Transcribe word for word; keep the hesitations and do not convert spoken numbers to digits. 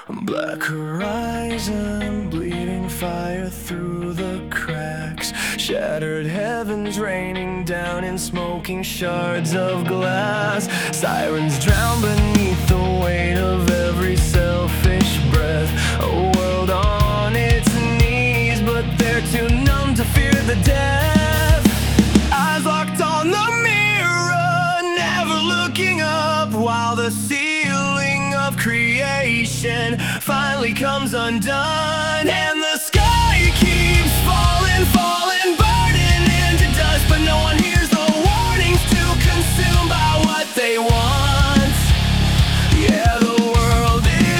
Black horizon, bleeding fire through the cracks. Shattered heavens raining down in smoking shards of glass. Sirens drown beneath the weight of every selfish breath. A world on its knees, but they're too numb to fear the death. Eyes locked on the mirror, never looking up, while the ceiling of creation finally comes undone.